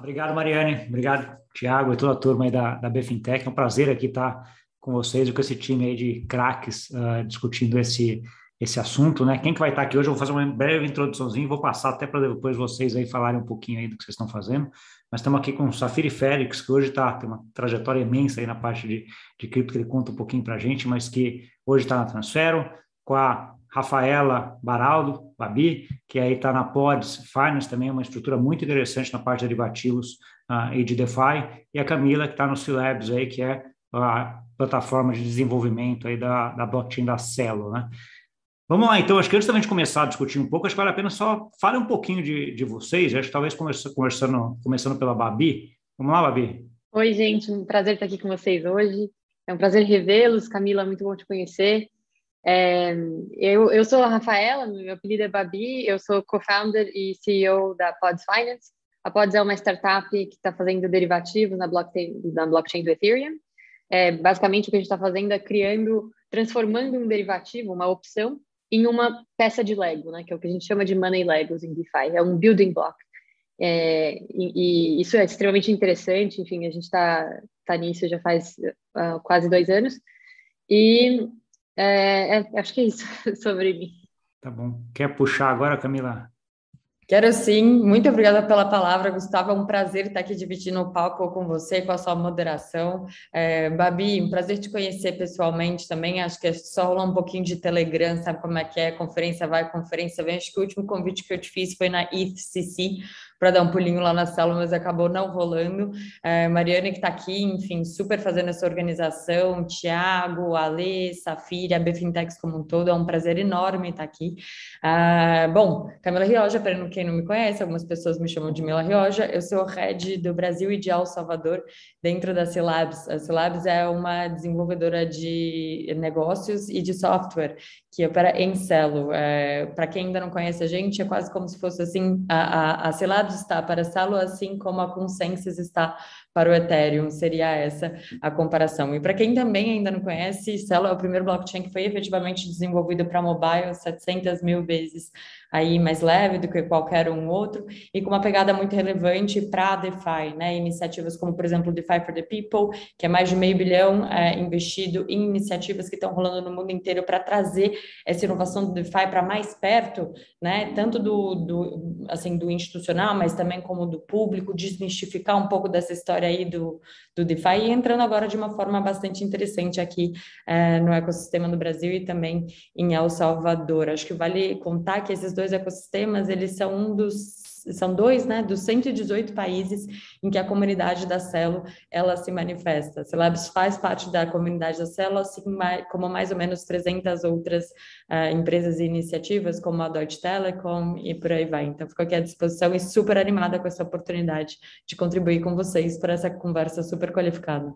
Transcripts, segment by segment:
Obrigado, Mariane. Obrigado, Thiago e toda a turma aí da BFintech. É um prazer aqui estar com vocês e com esse time aí de craques discutindo esse assunto, né? Quem que vai estar aqui hoje? Eu vou fazer uma breve introduçãozinha, vou passar até para depois vocês aí falarem um pouquinho aí do que vocês estão fazendo. Nós estamos aqui com o Safiri Félix, que hoje tem uma trajetória imensa aí na parte de cripto, que ele conta um pouquinho para a gente, mas que hoje está na Transfero, com a Rafaela Baraldo, Babi, que aí está na Pods Finance, também é uma estrutura muito interessante na parte de derivativos e de DeFi, e a Camila, que está no C-Labs aí, que é a plataforma de desenvolvimento aí da blockchain da Celo, né? Vamos lá, então, acho que antes da gente começar a discutir um pouco, acho que vale a pena só fale um pouquinho de vocês, acho que talvez começando pela Babi. Vamos lá, Babi? Oi, gente, um prazer estar aqui com vocês hoje. É um prazer revê-los. Camila, muito bom te conhecer. É, eu sou a Rafaela, meu apelido é Babi, eu sou co-founder e CEO da Pods Finance. A Pods é uma startup que está fazendo derivativos na blockchain do Ethereum. Basicamente, o que a gente está fazendo é transformando um derivativo, uma opção, em uma peça de Lego, né, que é o que a gente chama de Money Legos em DeFi, é um building block. E isso é extremamente interessante, enfim, a gente tá nisso já faz quase 2 anos, e acho que é isso sobre mim. Tá bom. Quer puxar agora, Camila? Quero sim, muito obrigada pela palavra, Gustavo. É um prazer estar aqui dividindo o palco com você, com a sua moderação. Babi, um prazer te conhecer pessoalmente também. Acho que é só rolar um pouquinho de Telegram, sabe como é que é? Conferência vai, conferência vem. Acho que o último convite que eu te fiz foi na ETHCC para dar um pulinho lá na sala, mas acabou não rolando. Mariane que está aqui, enfim, super fazendo essa organização. Tiago, Ale, Safira, a BFintex como um todo. É um prazer enorme estar aqui. Bom, Camila Rioja, para quem não me conhece, algumas pessoas me chamam de Mila Rioja. Eu sou head do Brasil e de El Salvador dentro da C-Labs. A C-Labs é uma desenvolvedora de negócios e de software que opera em Celo. Para quem ainda não conhece a gente, é quase como se fosse assim, a C-Labs está para Celo, assim como a Consensys está para o Ethereum, seria essa a comparação. E para quem também ainda não conhece, Celo é o primeiro blockchain que foi efetivamente desenvolvido para mobile 700 mil vezes aí mais leve do que qualquer um outro, e com uma pegada muito relevante para a DeFi, né? Iniciativas como, por exemplo, o DeFi for the People, que é mais de meio bilhão investido em iniciativas que estão rolando no mundo inteiro para trazer essa inovação do DeFi para mais perto, né? Tanto do institucional, mas também como do público, desmistificar um pouco dessa história aí do DeFi, e entrando agora de uma forma bastante interessante aqui no ecossistema do Brasil e também em El Salvador. Acho que vale contar que esses dois ecossistemas, eles são dois, né, dos 118 países em que a comunidade da Celo, ela se manifesta. A Celabs faz parte da comunidade da Celo, assim como mais ou menos 300 outras empresas e iniciativas, como a Deutsche Telekom e por aí vai. Então, fico aqui à disposição e super animada com essa oportunidade de contribuir com vocês para essa conversa super qualificada.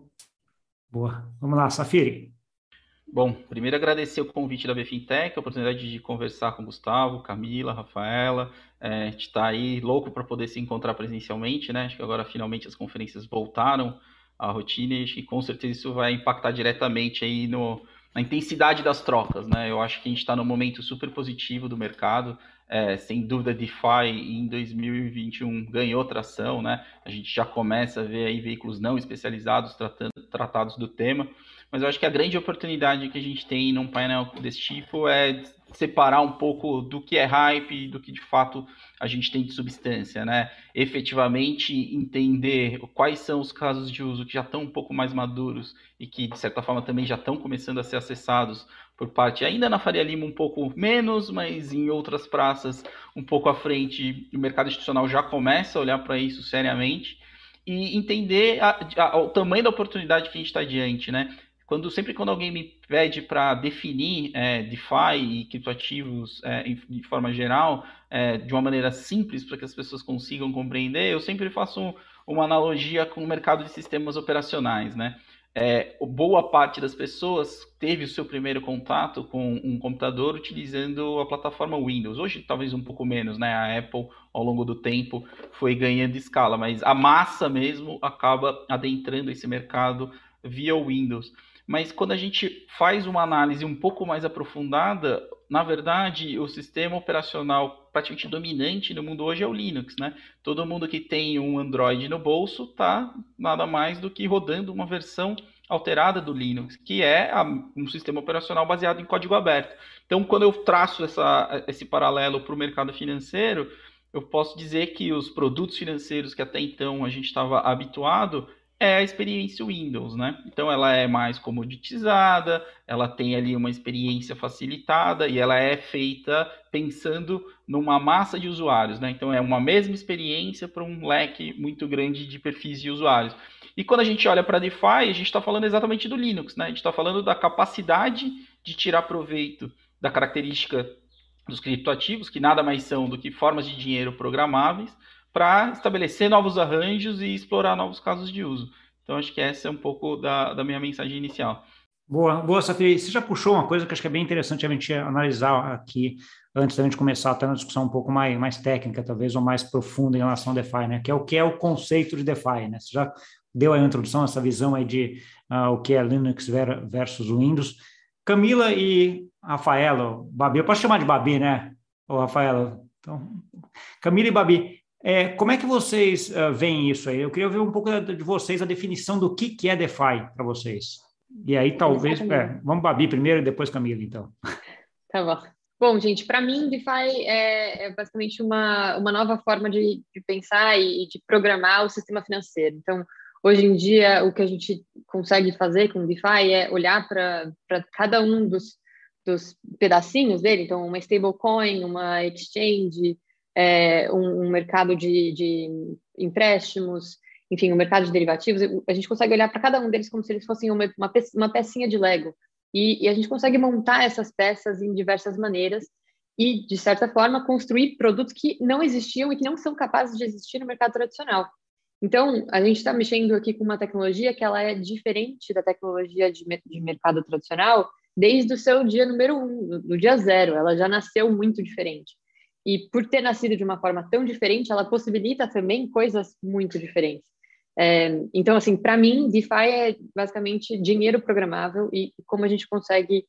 Boa. Vamos lá, Safiri. Bom, primeiro agradecer o convite da BFintech, a oportunidade de conversar com o Gustavo, Camila, Rafaela. A gente está aí louco para poder se encontrar presencialmente, né? Acho que agora finalmente as conferências voltaram à rotina e acho que com certeza isso vai impactar diretamente aí na intensidade das trocas, né? Eu acho que a gente está num momento super positivo do mercado. Sem dúvida, DeFi em 2021 ganhou tração, né? A gente já começa a ver aí veículos não especializados tratados do tema. Mas eu acho que a grande oportunidade que a gente tem num painel desse tipo é separar um pouco do que é hype e do que de fato a gente tem de substância, né? Efetivamente entender quais são os casos de uso que já estão um pouco mais maduros e que, de certa forma, também já estão começando a ser acessados por parte, ainda na Faria Lima um pouco menos, mas em outras praças um pouco à frente, o mercado institucional já começa a olhar para isso seriamente e entender o tamanho da oportunidade que a gente está diante, né? Sempre quando alguém me pede para definir DeFi e criptoativos de forma geral, de uma maneira simples para que as pessoas consigam compreender, eu sempre faço uma analogia com o mercado de sistemas operacionais, né? Boa parte das pessoas teve o seu primeiro contato com um computador utilizando a plataforma Windows. Hoje, talvez um pouco menos, né? A Apple, ao longo do tempo, foi ganhando escala, mas a massa mesmo acaba adentrando esse mercado via Windows. mas quando a gente faz uma análise um pouco mais aprofundada, na verdade, o sistema operacional praticamente dominante no mundo hoje é o Linux, né? Todo mundo que tem um Android no bolso está nada mais do que rodando uma versão alterada do Linux, que é um sistema operacional baseado em código aberto. Então, quando eu traço esse paralelo para o mercado financeiro, eu posso dizer que os produtos financeiros que até então a gente estava habituado é a experiência Windows, né? Então, ela é mais comoditizada, ela tem ali uma experiência facilitada e ela é feita pensando numa massa de usuários, né? Então, é uma mesma experiência para um leque muito grande de perfis de usuários. E quando a gente olha para a DeFi, a gente está falando exatamente do Linux, né? A gente está falando da capacidade de tirar proveito da característica dos criptoativos, que nada mais são do que formas de dinheiro programáveis, para estabelecer novos arranjos e explorar novos casos de uso. Então, acho que essa é um pouco da minha mensagem inicial. Boa, Safiri. Você já puxou uma coisa que acho que é bem interessante a gente analisar aqui, antes da gente começar até uma discussão um pouco mais técnica, talvez, ou mais profunda em relação ao DeFi, né? Que é o conceito de DeFi, né? Você já deu a introdução, essa visão aí de o que é Linux versus Windows. Camila e Rafaela, Babi, eu posso chamar de Babi, né? Ou Rafaela? Então, Camila e Babi, como é que vocês veem isso aí? Eu queria ver um pouco de vocês, a definição do que é DeFi para vocês. E aí, talvez... vamos Babi primeiro e depois Camila, então. Tá bom. Bom, gente, para mim, DeFi é basicamente uma nova forma de pensar e de programar o sistema financeiro. Então, hoje em dia, o que a gente consegue fazer com o DeFi é olhar para cada um dos pedacinhos dele. Então, uma stablecoin, uma exchange, um mercado de empréstimos, enfim, um mercado de derivativos. A gente consegue olhar para cada um deles como se eles fossem uma pecinha de Lego. E a gente consegue montar essas peças em diversas maneiras e, de certa forma, construir produtos que não existiam e que não são capazes de existir no mercado tradicional. Então, a gente está mexendo aqui com uma tecnologia que ela é diferente da tecnologia de mercado tradicional desde o seu dia número 1, do dia 0. Ela já nasceu muito diferente. E por ter nascido de uma forma tão diferente, ela possibilita também coisas muito diferentes. Então, assim, para mim, DeFi é basicamente dinheiro programável e como a gente consegue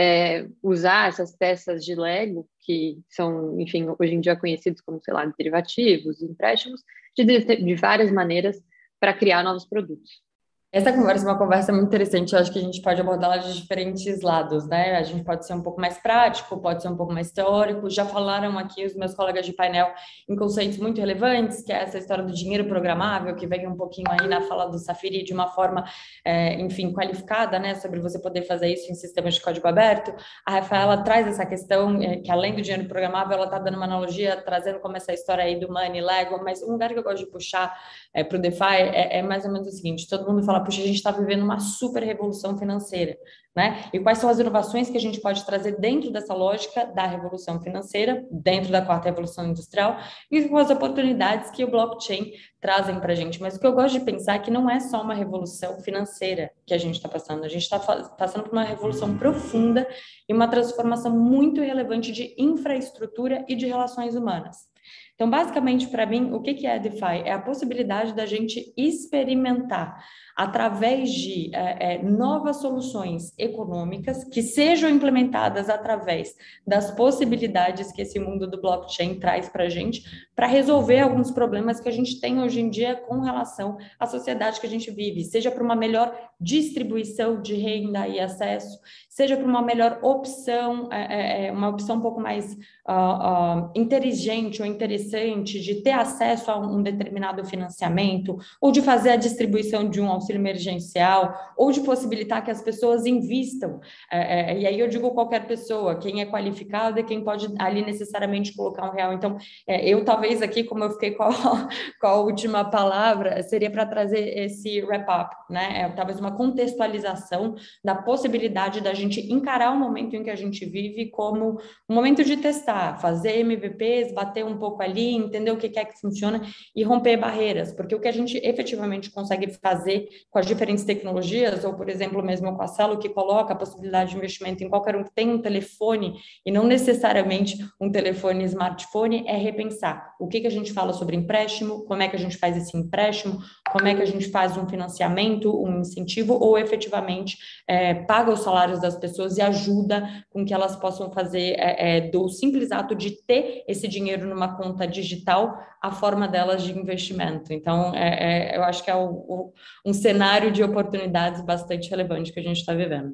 usar essas peças de Lego, que são, enfim, hoje em dia conhecidos como, sei lá, derivativos, empréstimos, de várias maneiras para criar novos produtos. Essa conversa é uma conversa muito interessante, eu acho que a gente pode abordá-la de diferentes lados, né? A gente pode ser um pouco mais prático, pode ser um pouco mais teórico. Já falaram aqui os meus colegas de painel em conceitos muito relevantes, que é essa história do dinheiro programável, que vem um pouquinho aí na fala do Safiri de uma forma, enfim, qualificada, né? Sobre você poder fazer isso em sistemas de código aberto. A Rafaela traz essa questão, que além do dinheiro programável, ela está dando uma analogia, trazendo como essa história aí do Money, Lego, mas um lugar que eu gosto de puxar para o DeFi é mais ou menos o seguinte, todo mundo fala, puxa, a gente está vivendo uma super revolução financeira, né? E quais são as inovações que a gente pode trazer dentro dessa lógica da revolução financeira, dentro da quarta revolução industrial, e com as oportunidades que o blockchain trazem para a gente. Mas o que eu gosto de pensar é que não é só uma revolução financeira que a gente está passando, a gente está passando por uma revolução profunda e uma transformação muito relevante de infraestrutura e de relações humanas. Então, basicamente, para mim, o que é a DeFi? É a possibilidade da gente experimentar através de novas soluções econômicas que sejam implementadas através das possibilidades que esse mundo do blockchain traz para a gente, para resolver alguns problemas que a gente tem hoje em dia com relação à sociedade que a gente vive, seja para uma melhor distribuição de renda e acesso, seja para uma melhor opção, uma opção um pouco mais inteligente ou interessante de ter acesso a um determinado financiamento, ou de fazer a distribuição de um auxílio emergencial, ou de possibilitar que as pessoas invistam. E aí eu digo qualquer pessoa, quem é qualificado e quem pode ali necessariamente colocar R$1. Então, eu talvez aqui, como eu fiquei com a última palavra, seria para trazer esse wrap-up, né? Talvez uma contextualização da possibilidade da gente encarar o momento em que a gente vive como um momento de testar, fazer MVPs, bater um pouco ali, entender o que é que funciona e romper barreiras, porque o que a gente efetivamente consegue fazer com as diferentes tecnologias, ou por exemplo mesmo com a Celo, que coloca a possibilidade de investimento em qualquer um que tem um telefone e não necessariamente um telefone smartphone, é repensar o que a gente fala sobre empréstimo, como é que a gente faz esse empréstimo, como é que a gente faz um financiamento, um incentivo, ou efetivamente paga os salários das pessoas e ajuda com que elas possam fazer do simples ato de ter esse dinheiro numa conta digital, a forma delas de investimento. Então, eu acho que é um cenário de oportunidades bastante relevante que a gente está vivendo.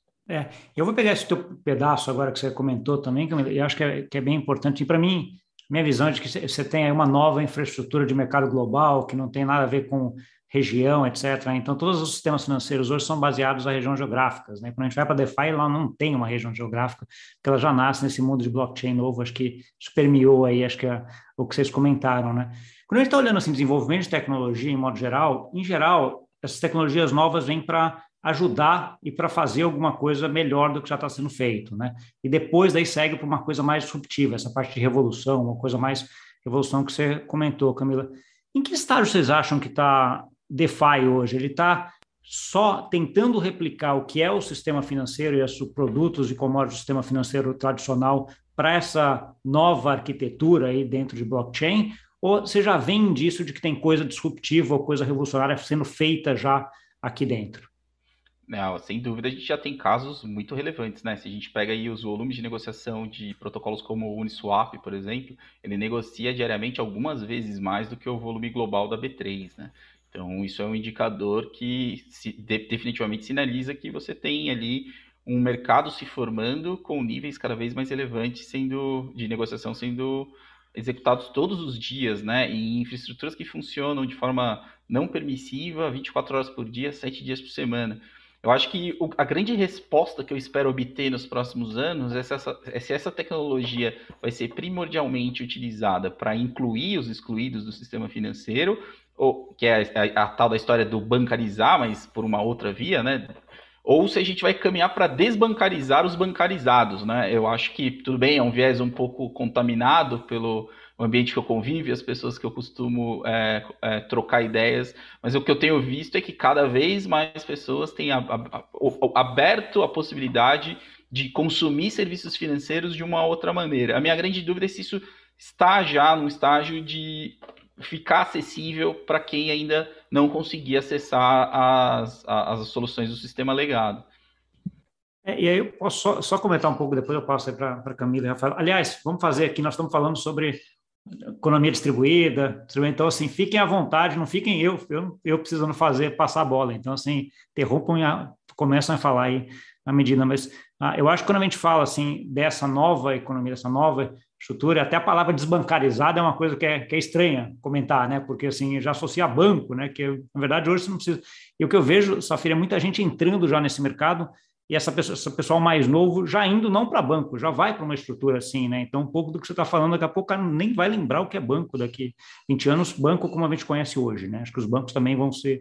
Eu vou pegar esse teu pedaço agora que você comentou também, que eu acho que é bem importante. E para mim, minha visão é de que você tem aí uma nova infraestrutura de mercado global, que não tem nada a ver com região, etc. Então, todos os sistemas financeiros hoje são baseados em regiões geográficas, né? Quando a gente vai para a DeFi, ela não tem uma região geográfica, porque ela já nasce nesse mundo de blockchain novo, acho que isso permeou aí, acho que o que vocês comentaram, né? Quando a gente está olhando assim, desenvolvimento de tecnologia em modo geral, essas tecnologias novas vêm para ajudar e para fazer alguma coisa melhor do que já está sendo feito, né? E depois daí segue para uma coisa mais disruptiva, essa parte de revolução, uma coisa mais revolução que você comentou, Camila. Em que estágio vocês acham que está DeFi hoje? Ele está só tentando replicar o que é o sistema financeiro e os produtos e commodities do sistema financeiro tradicional para essa nova arquitetura aí dentro de blockchain? Ou você já vê indício de que tem coisa disruptiva ou coisa revolucionária sendo feita já aqui dentro? Não, sem dúvida a gente já tem casos muito relevantes, né? Se a gente pega aí os volumes de negociação de protocolos como o Uniswap, por exemplo, ele negocia diariamente algumas vezes mais do que o volume global da B3, né? Então isso é um indicador que definitivamente sinaliza que você tem ali um mercado se formando com níveis cada vez mais relevantes de negociação sendo executados todos os dias, né? E infraestruturas que funcionam de forma não permissiva, 24 horas por dia, 7 dias por semana. Eu acho que a grande resposta que eu espero obter nos próximos anos é se essa tecnologia vai ser primordialmente utilizada para incluir os excluídos do sistema financeiro, ou, que é a tal da história do bancarizar, mas por uma outra via, né? Ou se a gente vai caminhar para desbancarizar os bancarizados, né? Eu acho que, tudo bem, é um viés um pouco contaminado pelo ambiente que eu convivo, as pessoas que eu costumo trocar ideias, mas o que eu tenho visto é que cada vez mais pessoas têm aberto a possibilidade de consumir serviços financeiros de uma outra maneira. A minha grande dúvida é se isso está já num estágio de ficar acessível para quem ainda não conseguir acessar as soluções do sistema legado. E aí eu posso só comentar um pouco, depois eu passo aí para a Camila e Rafael. Aliás, vamos fazer aqui, nós estamos falando sobre economia distribuída, então assim, fiquem à vontade, não fiquem eu precisando passar a bola, então assim, interrompam e começam a falar aí à medida, mas eu acho que quando a gente fala assim, dessa nova economia, dessa nova estrutura, até a palavra desbancarizada é uma coisa que é estranha comentar, né, porque assim, já associa a banco, né, que na verdade hoje você não precisa, e o que eu vejo, Safira, é muita gente entrando já nesse mercado, e esse pessoal mais novo já indo não para banco, já vai para uma estrutura assim, né? Então, um pouco do que você está falando, daqui a pouco o cara nem vai lembrar o que é banco daqui 20 anos, banco como a gente conhece hoje, né? Acho que os bancos também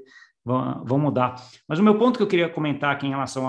vão mudar. Mas o meu ponto que eu queria comentar aqui em relação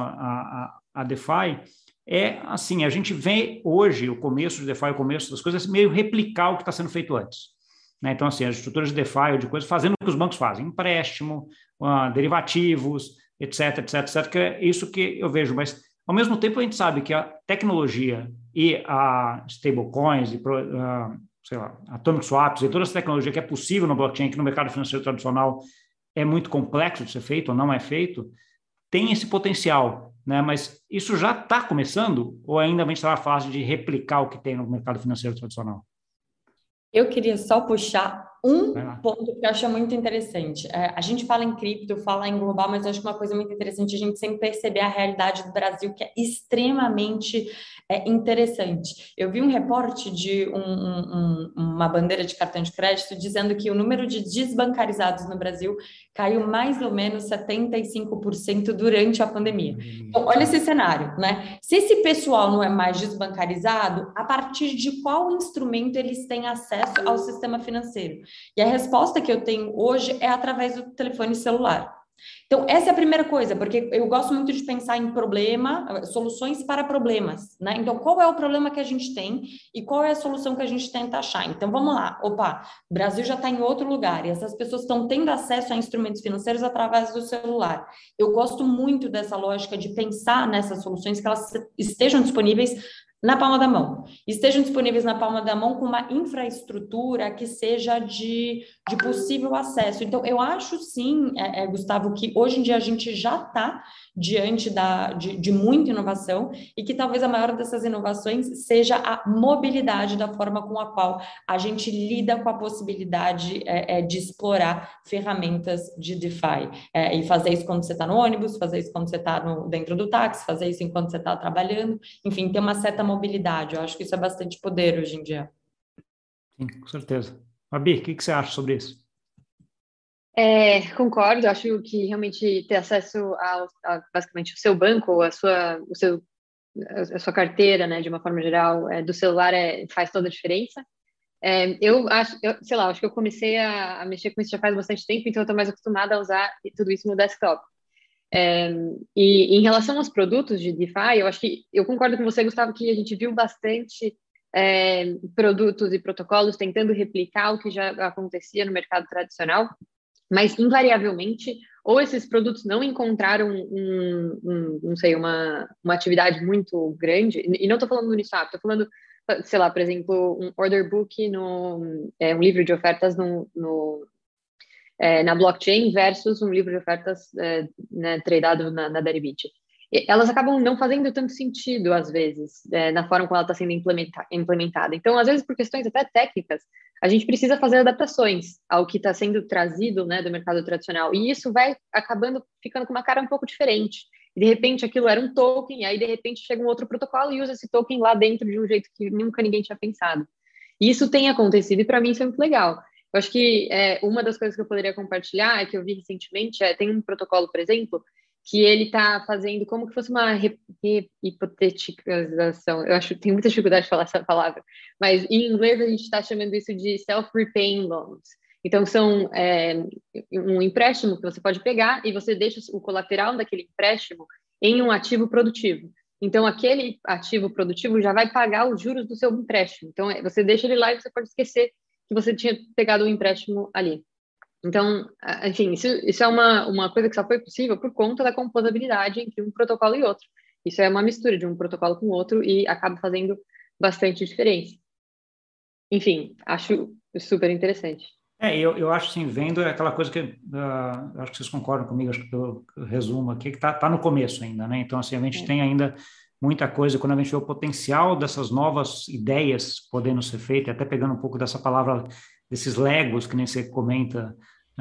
a DeFi é, assim, a gente vê hoje o começo de DeFi, o começo das coisas, meio replicar o que está sendo feito antes. Né? Então, assim, as estruturas de DeFi ou de coisas fazendo o que os bancos fazem, empréstimo, derivativos, etc, que é isso que eu vejo, mas ao mesmo tempo a gente sabe que a tecnologia e a stablecoins, sei lá, atomic swaps e toda essa tecnologia que é possível no blockchain, que no mercado financeiro tradicional é muito complexo de ser feito ou não é feito, tem esse potencial, né? Mas isso já está começando ou ainda a gente está na fase de replicar o que tem no mercado financeiro tradicional? Eu queria só puxar um ponto que eu acho muito interessante. A gente fala em cripto, fala em global, mas eu acho que uma coisa muito interessante a gente sempre perceber a realidade do Brasil, que é extremamente interessante. Eu vi um reporte de uma bandeira de cartão de crédito dizendo que o número de desbancarizados no Brasil caiu mais ou menos 75% durante a pandemia. Então, olha esse cenário, né? Se esse pessoal não é mais desbancarizado, a partir de qual instrumento eles têm acesso ao sistema financeiro? E a resposta que eu tenho hoje é através do telefone celular. Então, essa é a primeira coisa, porque eu gosto muito de pensar em soluções para problemas, né? Então, qual é o problema que a gente tem e qual é a solução que a gente tenta achar? Então, vamos lá. Opa, o Brasil já está em outro lugar e essas pessoas estão tendo acesso a instrumentos financeiros através do celular. Eu gosto muito dessa lógica de pensar nessas soluções, que elas estejam disponíveis na palma da mão. Estejam disponíveis na palma da mão com uma infraestrutura que seja de possível acesso. Então, eu acho sim, Gustavo, que hoje em dia a gente já está diante de muita inovação e que talvez a maior dessas inovações seja a mobilidade da forma com a qual a gente lida com a possibilidade de explorar ferramentas de DeFi. E fazer isso quando você está no ônibus, fazer isso quando você está dentro do táxi, fazer isso enquanto você está trabalhando, enfim, ter uma certa mobilidade. Eu acho que isso é bastante poder hoje em dia. Sim, com certeza. Fabi, o que você acha sobre isso? Concordo, acho que realmente ter acesso basicamente o seu banco, a sua carteira, né, de uma forma geral, do celular faz toda a diferença. Acho que eu comecei a mexer com isso já faz bastante tempo, então eu estou mais acostumada a usar tudo isso no desktop. E em relação aos produtos de DeFi, eu acho que eu concordo com você, Gustavo, que a gente viu bastante produtos e protocolos tentando replicar o que já acontecia no mercado tradicional, mas invariavelmente, ou esses produtos não encontraram não sei, uma atividade muito grande, e não estou falando no Uniswap, estou falando, sei lá, por exemplo, um order book, um livro de ofertas na blockchain versus um livro de ofertas né, tradado na Deribit. Elas acabam não fazendo tanto sentido, às vezes, na forma como ela está sendo implementada. Então, às vezes, por questões até técnicas, a gente precisa fazer adaptações ao que está sendo trazido, né, do mercado tradicional. E isso vai acabando ficando com uma cara um pouco diferente. E, de repente, aquilo era um token, e aí, de repente, chega um outro protocolo e usa esse token lá dentro de um jeito que nunca ninguém tinha pensado. E isso tem acontecido, e para mim isso é muito legal. Eu acho que uma das coisas que eu poderia compartilhar é que eu vi recentemente, tem um protocolo, por exemplo, que ele está fazendo como que fosse uma hipotetização. Eu acho que tem muita dificuldade de falar essa palavra, mas em inglês a gente está chamando isso de self-repaying loans. Então, são um empréstimo que você pode pegar e você deixa o colateral daquele empréstimo em um ativo produtivo. Então, aquele ativo produtivo já vai pagar os juros do seu empréstimo. Então, você deixa ele lá e você pode esquecer que você tinha pegado o empréstimo ali. Então, enfim, isso é uma coisa que só foi possível por conta da composabilidade entre um protocolo e outro. Isso é uma mistura de um protocolo com o outro e acaba fazendo bastante diferença. Enfim, acho super interessante. Eu acho assim, vendo aquela coisa que acho que vocês concordam comigo, acho que pelo resumo aqui, que tá no começo ainda, né? Então, assim, a gente tem ainda muita coisa, quando a gente vê o potencial dessas novas ideias podendo ser feitas, até pegando um pouco dessa palavra, desses legos, que nem você comenta,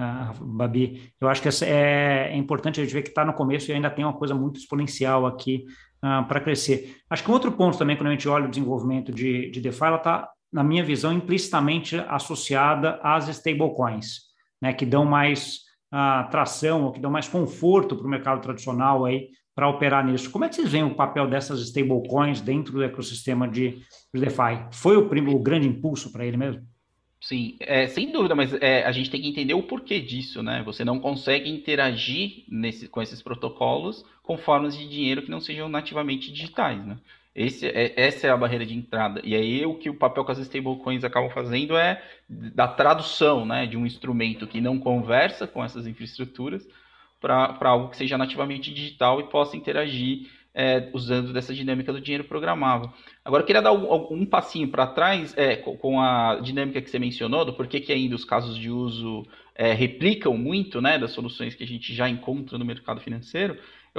Babi, eu acho que é importante a gente ver que está no começo e ainda tem uma coisa muito exponencial aqui para crescer. Acho que um outro ponto também, quando a gente olha o desenvolvimento de DeFi, ela está, na minha visão, implicitamente associada às stablecoins, né, que dão mais tração, ou que dão mais conforto para o mercado tradicional aí, para operar nisso. Como é que vocês veem o papel dessas stablecoins dentro do ecossistema de DeFi? Foi o grande impulso para ele mesmo? Sim, sem dúvida, mas a gente tem que entender o porquê disso, né? Você não consegue interagir com esses protocolos com formas de dinheiro que não sejam nativamente digitais, né? Essa é a barreira de entrada. E aí o que o papel que as stablecoins acabam fazendo é da tradução, né, de um instrumento que não conversa com essas infraestruturas para algo que seja nativamente digital e possa interagir usando dessa dinâmica do dinheiro programável. Agora, eu queria dar um passinho para trás com a dinâmica que você mencionou, do porquê que ainda os casos de uso replicam muito, né, das soluções que a gente já encontra no mercado financeiro.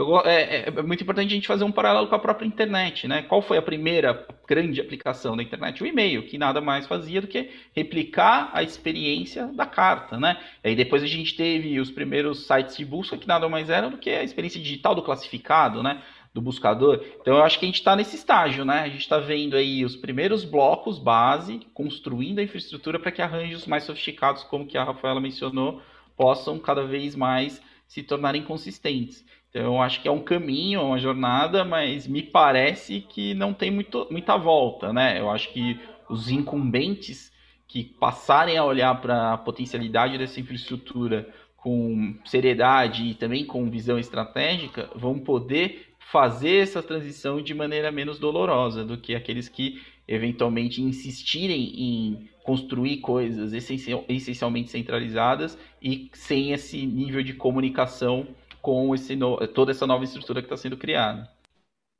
É muito importante a gente fazer um paralelo com a própria internet, né? Qual foi a primeira grande aplicação da internet? O e-mail, que nada mais fazia do que replicar a experiência da carta, né? E aí depois a gente teve os primeiros sites de busca, que nada mais eram do que a experiência digital do classificado, né? Do buscador. Então eu acho que a gente está nesse estágio, né? A gente está vendo aí os primeiros blocos base, construindo a infraestrutura para que arranjos mais sofisticados, como que a Rafaela mencionou, possam cada vez mais se tornarem consistentes. Então eu acho que é um caminho, é uma jornada, mas me parece que não tem muita volta, né? Eu acho que os incumbentes que passarem a olhar para a potencialidade dessa infraestrutura com seriedade e também com visão estratégica vão poder fazer essa transição de maneira menos dolorosa do que aqueles que eventualmente insistirem em construir coisas essencialmente centralizadas e sem esse nível de comunicação com toda essa nova estrutura que está sendo criada.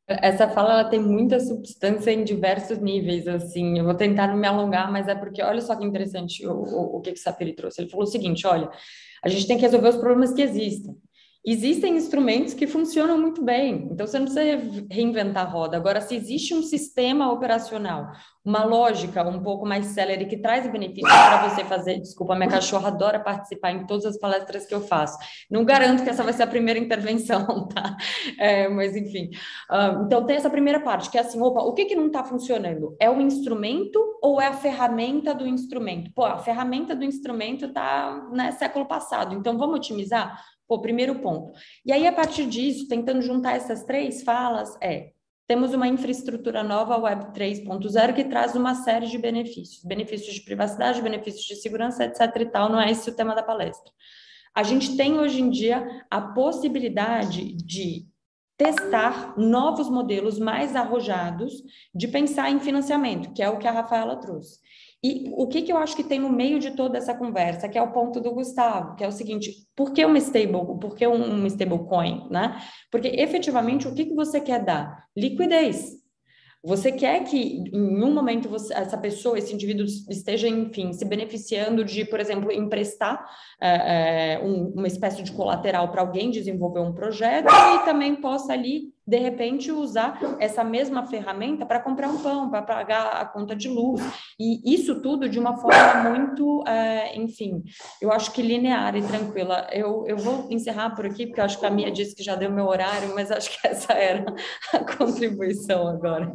Essa fala ela tem muita substância em diversos níveis, assim. Eu vou tentar não me alongar, mas é porque olha só que interessante o que o Sapiri trouxe. Ele falou o seguinte: olha, a gente tem que resolver os problemas que existem. Existem instrumentos que funcionam muito bem, então você não precisa reinventar a roda. Agora, se existe um sistema operacional, uma lógica um pouco mais célere que traz benefícios para você fazer. Desculpa, minha cachorra adora participar em todas as palestras que eu faço. Não garanto que essa vai ser a primeira intervenção, tá? Mas enfim. Então, tem essa primeira parte, que é assim, opa, o que não está funcionando? É o instrumento ou é a ferramenta do instrumento? Pô, a ferramenta do instrumento está, né, século passado, então vamos otimizar? Pô, primeiro ponto. E aí, a partir disso, tentando juntar essas três falas, temos uma infraestrutura nova, Web 3.0, que traz uma série de benefícios. Benefícios de privacidade, benefícios de segurança, etc. e tal, não é esse o tema da palestra. A gente tem, hoje em dia, a possibilidade de testar novos modelos mais arrojados de pensar em financiamento, que é o que a Rafaela trouxe. E o que eu acho que tem no meio de toda essa conversa, que é o ponto do Gustavo, que é o seguinte: por que uma por que um stablecoin, né? Porque efetivamente o que você quer dar? Liquidez. Você quer que em um momento essa pessoa, esse indivíduo esteja, enfim, se beneficiando de, por exemplo, emprestar uma espécie de colateral para alguém desenvolver um projeto e também possa ali, de repente, usar essa mesma ferramenta para comprar um pão, para pagar a conta de luz. E isso tudo de uma forma muito, enfim, eu acho que linear e tranquila. Eu vou encerrar por aqui, porque eu acho que a Mia disse que já deu meu horário, mas acho que essa era a contribuição agora.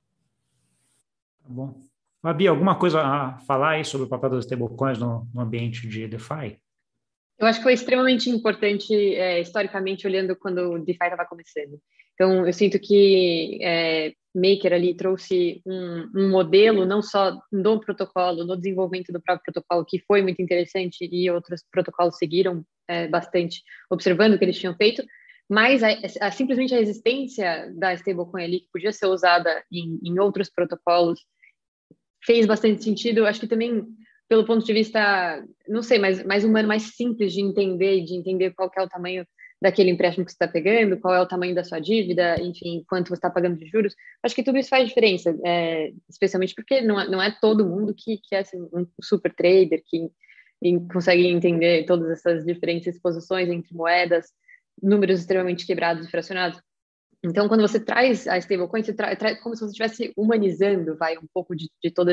Tá bom. Fabi, alguma coisa a falar aí sobre o papel das stablecoins no ambiente de DeFi? Eu acho que foi extremamente importante, historicamente, olhando quando o DeFi estava começando. Então, eu sinto que Maker ali trouxe um modelo, não só do protocolo, no desenvolvimento do próprio protocolo, que foi muito interessante e outros protocolos seguiram bastante, observando o que eles tinham feito, mas simplesmente a existência da stablecoin ali, que podia ser usada em outros protocolos, fez bastante sentido. Acho que também, pelo ponto de vista, não sei, mais humano, mais simples de entender qual que é o tamanho daquele empréstimo que você está pegando, qual é o tamanho da sua dívida, enfim, quanto você está pagando de juros. Acho que tudo isso faz diferença, especialmente porque não é todo mundo que é assim, um super trader, que consegue entender todas essas diferentes exposições entre moedas, números extremamente quebrados e fracionados. Então, quando você traz a stablecoin, você traz como se você estivesse humanizando, um pouco de todo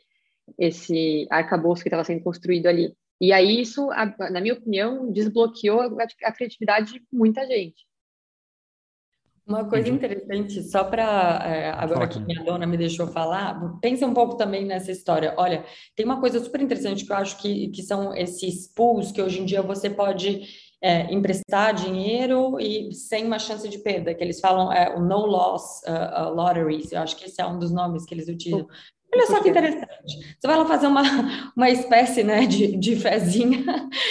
esse arcabouço que estava sendo construído ali. E aí isso, na minha opinião, desbloqueou a criatividade de muita gente. Uma coisa interessante, só para agora que minha dona me deixou falar, pensa um pouco também nessa história. Olha, tem uma coisa super interessante que eu acho que são esses pools que hoje em dia você pode emprestar dinheiro e sem uma chance de perda, que eles falam o no loss lotteries. Eu acho que esse é um dos nomes que eles utilizam. Olha só que interessante. Você vai lá fazer uma espécie, né, de fezinha,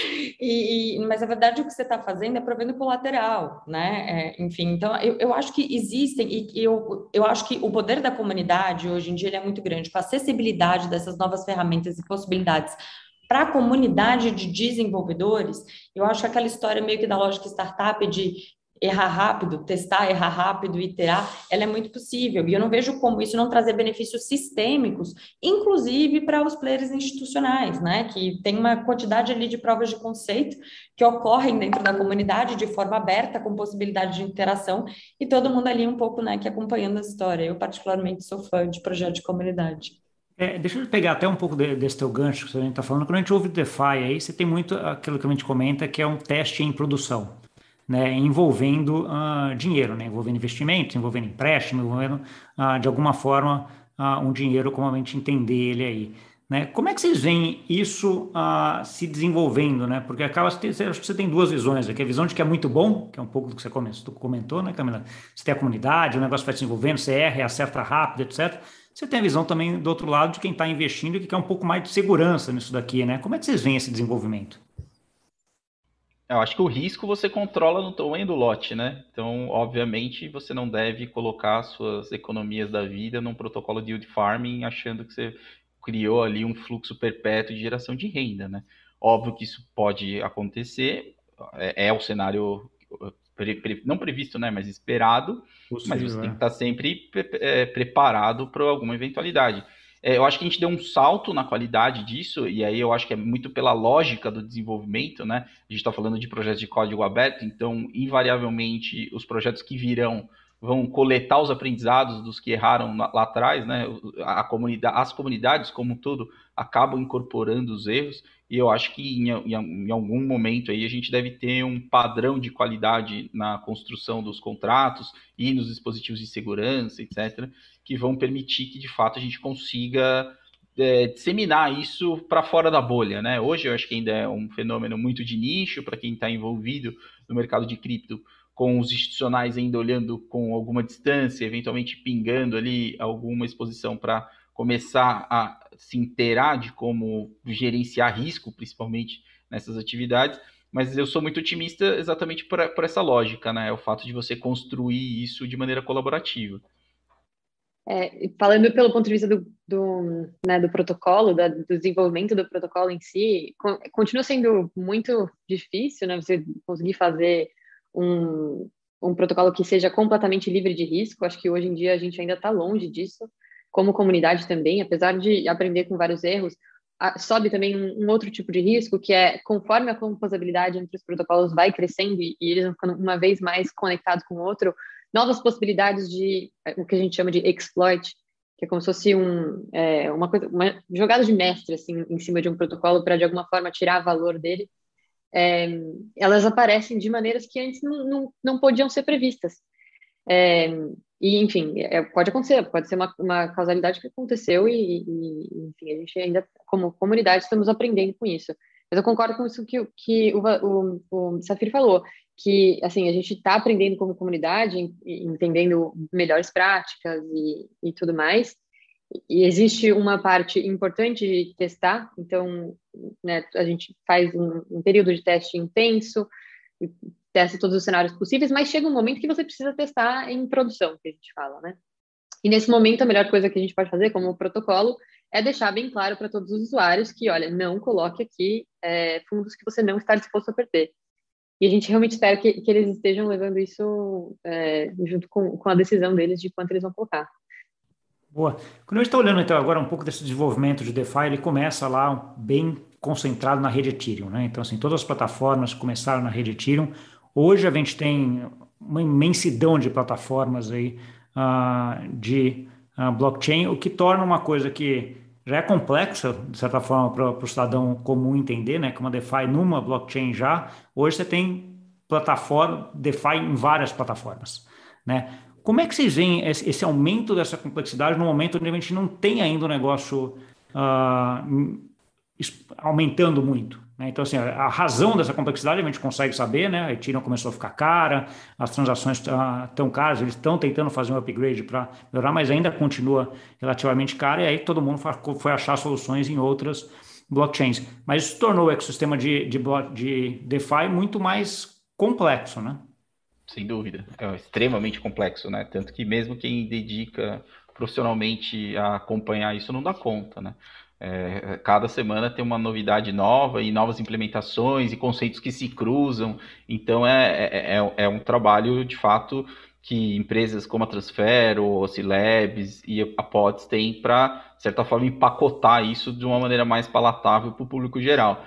mas na verdade o que você está fazendo é provendo colateral, né? Enfim, então eu acho que existem, e eu acho que o poder da comunidade hoje em dia ele é muito grande, com a acessibilidade dessas novas ferramentas e possibilidades para a comunidade de desenvolvedores. Eu acho que aquela história meio que da lógica startup de errar rápido, testar, errar rápido, iterar, ela é muito possível. E eu não vejo como isso não trazer benefícios sistêmicos, inclusive para os players institucionais, né? Que tem uma quantidade ali de provas de conceito que ocorrem dentro da comunidade de forma aberta, com possibilidade de interação, e todo mundo ali um pouco, né, que acompanhando a história. Eu, particularmente, sou fã de projeto de comunidade. Deixa eu pegar até um pouco desse teu gancho que a gente está falando. Quando a gente ouve DeFi, aí você tem muito aquilo que a gente comenta, que é um teste em produção, né, envolvendo dinheiro, né, envolvendo investimento, envolvendo empréstimo, envolvendo, de alguma forma, um dinheiro, como a gente entender ele aí. Né? Como é que vocês veem isso se desenvolvendo? Né? Porque acho que você tem duas visões aqui. A visão de que é muito bom, que é um pouco do que você comentou, né, Camila? Você tem a comunidade, o negócio vai se desenvolvendo, você erra, acerta rápido, etc. Você tem a visão também do outro lado de quem está investindo e que quer um pouco mais de segurança nisso daqui, né? Como é que vocês veem esse desenvolvimento? Eu acho que o risco você controla no tamanho do lote, né? Então, obviamente, você não deve colocar suas economias da vida num protocolo de yield farming achando que você criou ali um fluxo perpétuo de geração de renda, né? Óbvio que isso pode acontecer, é o cenário não previsto, né, mas esperado, Possível, mas você tem que estar sempre preparado para alguma eventualidade. Eu acho que a gente deu um salto na qualidade disso, e aí eu acho que é muito pela lógica do desenvolvimento, né? A gente está falando de projetos de código aberto, então, invariavelmente, os projetos que virão vão coletar os aprendizados dos que erraram lá atrás, né? As comunidades, como um todo, acabam incorporando os erros, e eu acho que em algum momento aí a gente deve ter um padrão de qualidade na construção dos contratos e nos dispositivos de segurança, etc., que vão permitir que, de fato, a gente consiga disseminar isso para fora da bolha, né? Hoje eu acho que ainda é um fenômeno muito de nicho para quem está envolvido no mercado de cripto, com os institucionais ainda olhando com alguma distância, eventualmente pingando ali alguma exposição para começar a se inteirar de como gerenciar risco, principalmente nessas atividades. Mas eu sou muito otimista exatamente por essa lógica, né? O fato de você construir isso de maneira colaborativa. Falando pelo ponto de vista né, do protocolo, do desenvolvimento do protocolo em si, continua sendo muito difícil, né, você conseguir fazer um protocolo que seja completamente livre de risco. Acho que hoje em dia a gente ainda está longe disso, como comunidade também, apesar de aprender com vários erros, sobe também um outro tipo de risco, que é conforme a composabilidade entre os protocolos vai crescendo e eles vão ficando uma vez mais conectados com o outro, novas possibilidades de o que a gente chama de exploit, que é como se fosse uma jogada de mestre assim, em cima de um protocolo para de alguma forma tirar valor dele. Elas aparecem de maneiras que antes não podiam ser previstas. E, enfim, pode acontecer, pode ser uma causalidade que aconteceu enfim, a gente ainda, como comunidade, estamos aprendendo com isso. Mas eu concordo com isso que o Safir falou, que, assim, a gente está aprendendo como comunidade, entendendo melhores práticas e tudo mais, e existe uma parte importante de testar, então, né, a gente faz um período de teste intenso, testa todos os cenários possíveis, mas chega um momento que você precisa testar em produção, que a gente fala, né? E nesse momento, a melhor coisa que a gente pode fazer, como protocolo, é deixar bem claro para todos os usuários que, olha, não coloque aqui fundos que você não está disposto a perder. E a gente realmente espera que eles estejam levando isso junto com a decisão deles de quanto eles vão colocar. Boa. Quando a gente está olhando então agora um pouco desse desenvolvimento de DeFi, ele começa lá bem concentrado na rede Ethereum, né? Então, assim, todas as plataformas começaram na rede Ethereum. Hoje a gente tem uma imensidão de plataformas aí de blockchain, o que torna uma coisa que já é complexa, de certa forma, para o cidadão comum entender, né? Que uma DeFi numa blockchain já, hoje você tem plataforma DeFi em várias plataformas, né? Como é que vocês veem esse aumento dessa complexidade no momento onde a gente não tem ainda o negócio ah, aumentando muito, né? Então, assim, a razão dessa complexidade a gente consegue saber, né? A Ethereum começou a ficar cara, as transações estão caras, eles estão tentando fazer um upgrade para melhorar, mas ainda continua relativamente cara, e aí todo mundo foi achar soluções em outras blockchains. Mas isso tornou o ecossistema de DeFi muito mais complexo, né? Sem dúvida, é extremamente complexo, né? Tanto que mesmo quem dedica profissionalmente a acompanhar isso não dá conta, né? Cada semana tem uma novidade nova e novas implementações e conceitos que se cruzam. Então é um trabalho de fato que empresas como a Transfero, a Ocilabs e a Pods têm para, de certa forma, empacotar isso de uma maneira mais palatável para o público geral.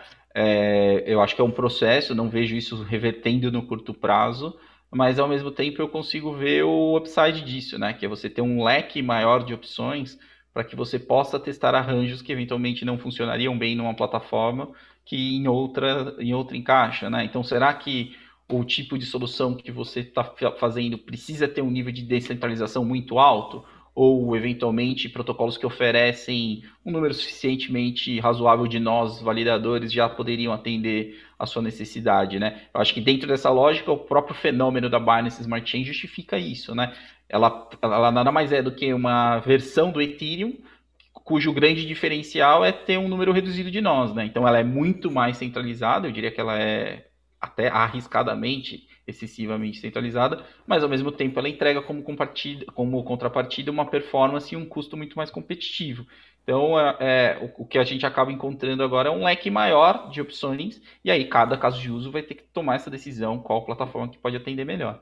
Eu acho que é um processo, não vejo isso revertendo no curto prazo, mas ao mesmo tempo eu consigo ver o upside disso, né? Que é você ter um leque maior de opções para que você possa testar arranjos que eventualmente não funcionariam bem numa plataforma que em outra encaixa, né? Então, será que o tipo de solução que você está fazendo precisa ter um nível de descentralização muito alto? Ou, eventualmente, protocolos que oferecem um número suficientemente razoável de nós, validadores, já poderiam atender a sua necessidade, né? Eu acho que dentro dessa lógica, o próprio fenômeno da Binance Smart Chain justifica isso, né? Ela nada mais é do que uma versão do Ethereum, cujo grande diferencial é ter um número reduzido de nós, né? Então ela é muito mais centralizada, eu diria que ela é até arriscadamente excessivamente centralizada, mas ao mesmo tempo ela entrega como contrapartida uma performance e um custo muito mais competitivo. Então, o que a gente acaba encontrando agora é um leque maior de opções, e aí cada caso de uso vai ter que tomar essa decisão, qual plataforma que pode atender melhor.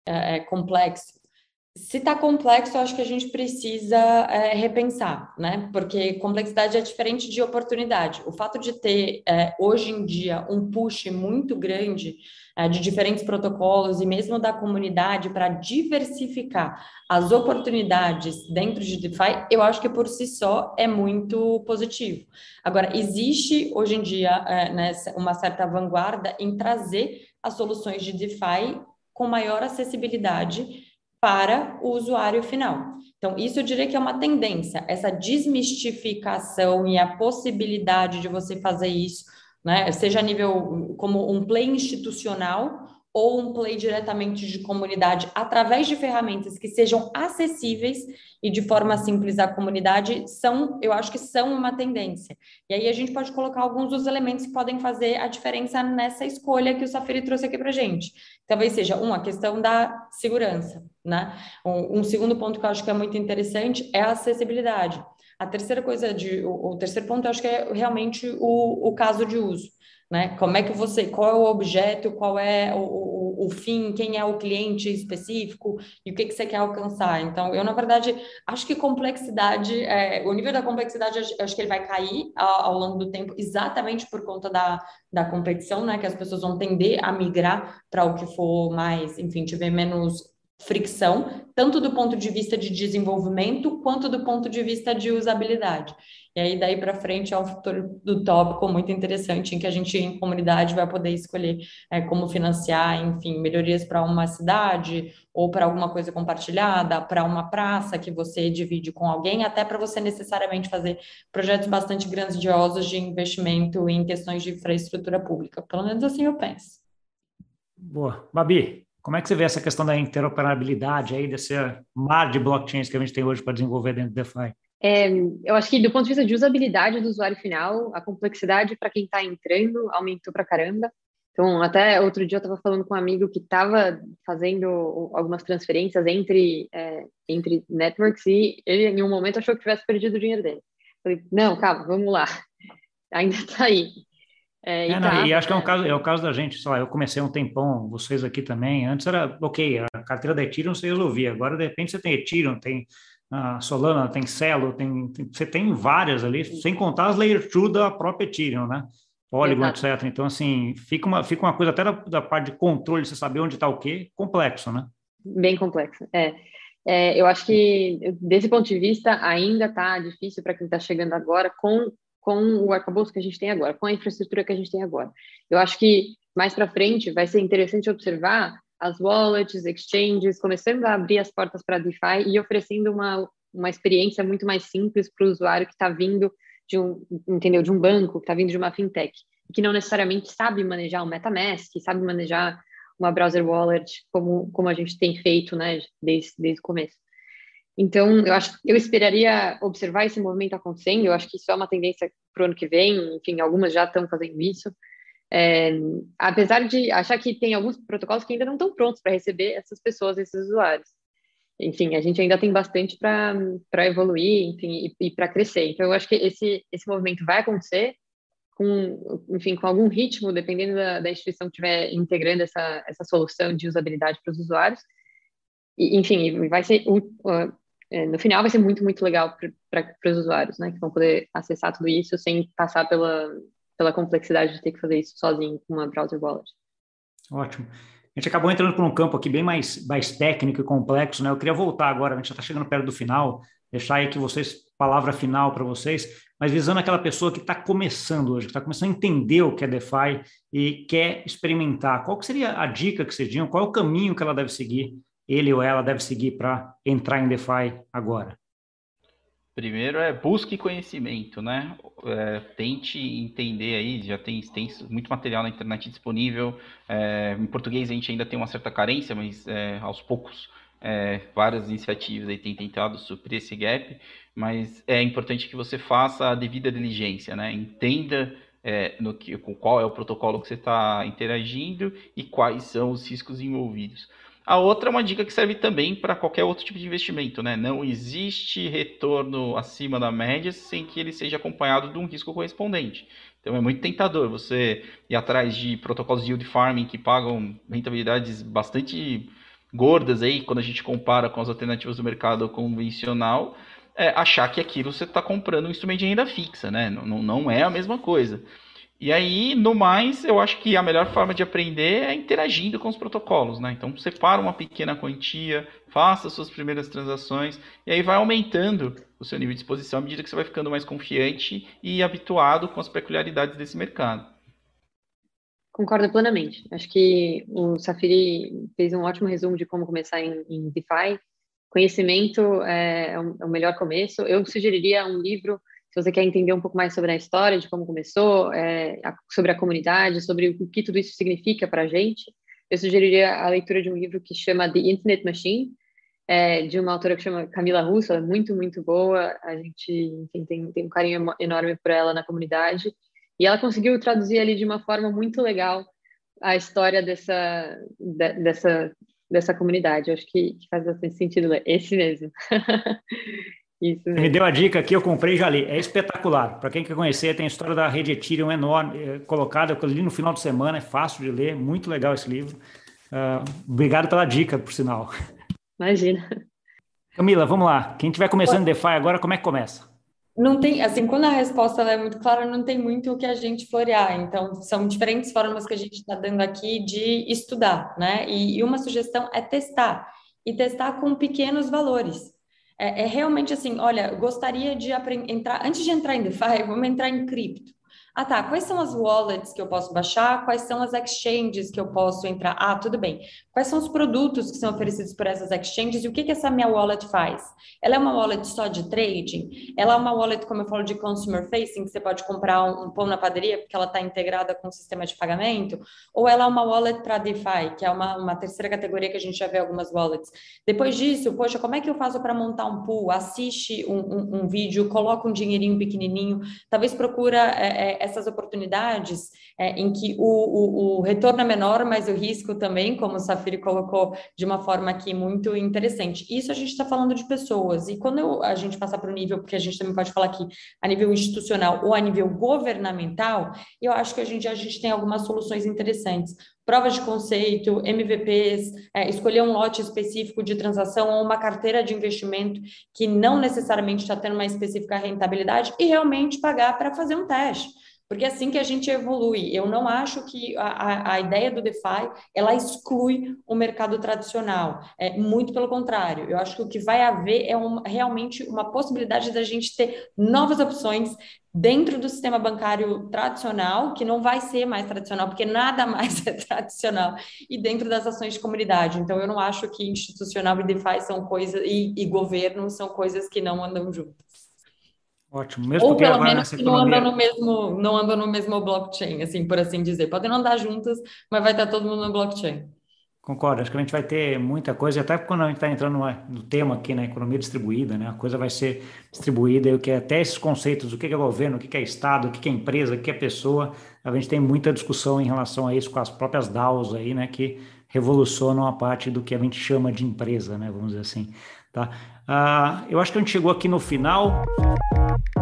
É complexo. Se está complexo, eu acho que a gente precisa repensar, né? Porque complexidade é diferente de oportunidade. O fato de ter, hoje em dia, um push muito grande de diferentes protocolos e mesmo da comunidade para diversificar as oportunidades dentro de DeFi, eu acho que por si só é muito positivo. Agora, existe hoje em dia né, uma certa vanguarda em trazer as soluções de DeFi com maior acessibilidade para o usuário final. Então, isso eu diria que é uma tendência, essa desmistificação e a possibilidade de você fazer isso, né, seja a nível como um play institucional ou um play diretamente de comunidade, através de ferramentas que sejam acessíveis e de forma simples à comunidade, eu acho que são uma tendência. E aí a gente pode colocar alguns dos elementos que podem fazer a diferença nessa escolha que o Safiri trouxe aqui para a gente. Talvez seja, a questão da segurança, né? Um segundo ponto que eu acho que é muito interessante é a acessibilidade. A terceira coisa, o terceiro ponto, eu acho que é realmente o caso de uso, né? Como é que qual é o objeto, qual é o fim, quem é o cliente específico e o que você quer alcançar. Então, eu, na verdade, acho que complexidade, o nível da complexidade, eu acho que ele vai cair ao longo do tempo, exatamente por conta da competição, né? Que as pessoas vão tender a migrar para o que for mais, enfim, tiver menos fricção, tanto do ponto de vista de desenvolvimento, quanto do ponto de vista de usabilidade. E aí, daí para frente, é um futuro do tópico muito interessante, em que a gente, em comunidade, vai poder escolher como financiar, enfim, melhorias para uma cidade, ou para alguma coisa compartilhada, para uma praça que você divide com alguém, até para você necessariamente fazer projetos bastante grandiosos de investimento em questões de infraestrutura pública. Pelo menos assim eu penso. Boa. Babi, como é que você vê essa questão da interoperabilidade aí, desse mar de blockchains que a gente tem hoje para desenvolver dentro do DeFi? Eu acho que do ponto de vista de usabilidade do usuário final, a complexidade para quem está entrando aumentou para caramba. Então, até outro dia eu estava falando com um amigo que estava fazendo algumas transferências entre networks e ele, em um momento, achou que tivesse perdido o dinheiro dele. Falei, não, calma, vamos lá. Ainda está aí. E acho que é o caso da gente, sei lá, eu comecei há um tempão, vocês aqui também, antes era, ok, a carteira da Ethereum você resolvia, agora de repente você tem Ethereum, tem Solana, tem Celo, você tem várias ali, sem contar as Layer 2 da própria Ethereum, né? Polygon, Exato. etc. Então, assim, fica uma coisa até da parte de controle, você saber onde está o quê, complexo, né? Bem complexo. Eu acho que, desse ponto de vista, ainda está difícil para quem está chegando agora com o arcabouço que a gente tem agora, com a infraestrutura que a gente tem agora. Eu acho que, mais para frente, vai ser interessante observar as wallets, exchanges, começando a abrir as portas para a DeFi e oferecendo uma experiência muito mais simples para o usuário que está vindo de um banco, que está vindo de uma fintech, que não necessariamente sabe manejar um MetaMask, sabe manejar uma browser wallet, como a gente tem feito, né, desde o começo. Então, eu esperaria observar esse movimento acontecendo, eu acho que isso é uma tendência para o ano que vem, enfim, algumas já estão fazendo isso, apesar de achar que tem alguns protocolos que ainda não estão prontos para receber essas pessoas, esses usuários. Enfim, a gente ainda tem bastante para evoluir, enfim, e para crescer. Então, eu acho que esse movimento vai acontecer com algum ritmo, dependendo da instituição que estiver integrando essa solução de usabilidade para os usuários. E, enfim, vai ser no final vai ser muito, muito legal para os usuários, né, que vão poder acessar tudo isso sem passar pela complexidade de ter que fazer isso sozinho com uma browser wallet. Ótimo. A gente acabou entrando por um campo aqui bem mais técnico e complexo, né? Eu queria voltar agora, a gente já está chegando perto do final, deixar aí que palavra final para vocês, mas visando aquela pessoa que está começando hoje, que está começando a entender o que é DeFi e quer experimentar. Qual que seria a dica que vocês diriam? Qual é o caminho que ela deve seguir, ele ou ela deve seguir para entrar em DeFi agora? Primeiro busque conhecimento, né? Tente entender aí, já tem muito material na internet disponível. Em português a gente ainda tem uma certa carência, mas aos poucos várias iniciativas aí têm tentado suprir esse gap. Mas é importante que você faça a devida diligência, né? Entenda qual é o protocolo que você está interagindo e quais são os riscos envolvidos. A outra é uma dica que serve também para qualquer outro tipo de investimento, né? Não existe retorno acima da média sem que ele seja acompanhado de um risco correspondente. Então é muito tentador você ir atrás de protocolos de yield farming que pagam rentabilidades bastante gordas aí, quando a gente compara com as alternativas do mercado convencional, achar que aquilo você está comprando um instrumento de renda fixa, né? Não é a mesma coisa. E aí, no mais, eu acho que a melhor forma de aprender é interagindo com os protocolos, né? Então, separa uma pequena quantia, faça suas primeiras transações, e aí vai aumentando o seu nível de exposição à medida que você vai ficando mais confiante e habituado com as peculiaridades desse mercado. Concordo plenamente. Acho que o Safiri fez um ótimo resumo de como começar em DeFi. Conhecimento é o melhor começo. Eu sugeriria um livro, se você quer entender um pouco mais sobre a história, de como começou, sobre a comunidade, sobre o que tudo isso significa para a gente. Eu sugeriria a leitura de um livro que chama The Infinite Machine, de uma autora que chama Camila Russo. Ela é muito, muito boa. A gente tem um carinho enorme por ela na comunidade. E ela conseguiu traduzir ali de uma forma muito legal a história dessa comunidade. Eu acho que faz bastante sentido ler. Esse mesmo. Isso mesmo. Você me deu a dica aqui, eu comprei e já li. É espetacular. Para quem quer conhecer, tem a história da rede Ethereum enorme, colocada. Eu li no final de semana, é fácil de ler, muito legal esse livro. Obrigado pela dica, por sinal. Imagina. Camila, vamos lá. Quem estiver começando DeFi agora, como é que começa? Não tem, assim, quando a resposta ela é muito clara, não tem muito o que a gente florear. Então, são diferentes formas que a gente está dando aqui de estudar, né? E uma sugestão é testar. E testar com pequenos valores. É realmente assim, olha, gostaria de entrar, antes de entrar em DeFi, vamos entrar em cripto. Ah, tá, quais são as wallets que eu posso baixar? Quais são as exchanges que eu posso entrar? Ah, tudo bem. Quais são os produtos que são oferecidos por essas exchanges e o que essa minha wallet faz? Ela é uma wallet só de trading? Ela é uma wallet, como eu falo, de consumer facing, que você pode comprar um pão na padaria porque ela está integrada com o sistema de pagamento? Ou ela é uma wallet para DeFi, que é uma terceira categoria que a gente já vê algumas wallets? Depois disso, poxa, como é que eu faço para montar um pool? Assiste um vídeo, coloca um dinheirinho pequenininho, talvez procura essas oportunidades em que o retorno é menor, mas o risco também, como o Safiri colocou de uma forma aqui muito interessante. Isso a gente está falando de pessoas, e quando a gente passar para o nível, porque a gente também pode falar aqui a nível institucional ou a nível governamental, eu acho que hoje em dia a gente tem algumas soluções interessantes. Provas de conceito, MVPs, escolher um lote específico de transação ou uma carteira de investimento que não necessariamente está tendo uma específica rentabilidade e realmente pagar para fazer um teste. Porque é assim que a gente evolui. Eu não acho que a ideia do DeFi, ela exclui o mercado tradicional. Muito pelo contrário. Eu acho que o que vai haver é realmente uma possibilidade da gente ter novas opções dentro do sistema bancário tradicional, que não vai ser mais tradicional, porque nada mais é tradicional, e dentro das ações de comunidade. Então, eu não acho que institucional e DeFi são coisas, e governo são coisas que não andam juntas. Ótimo. Mesmo Ou porque pelo agora menos nessa que não economia... andam no mesmo blockchain, assim, por assim dizer. Podem não andar juntas, mas vai estar todo mundo no blockchain. Concordo, acho que a gente vai ter muita coisa, e até quando a gente está entrando no tema aqui, na economia distribuída, né? A coisa vai ser distribuída, e o que até esses conceitos, o que é governo, o que é Estado, o que é empresa, o que é pessoa, a gente tem muita discussão em relação a isso com as próprias DAOs aí, né? Que revolucionam a parte do que a gente chama de empresa, né? Vamos dizer assim, tá? Eu acho que a gente chegou aqui no final.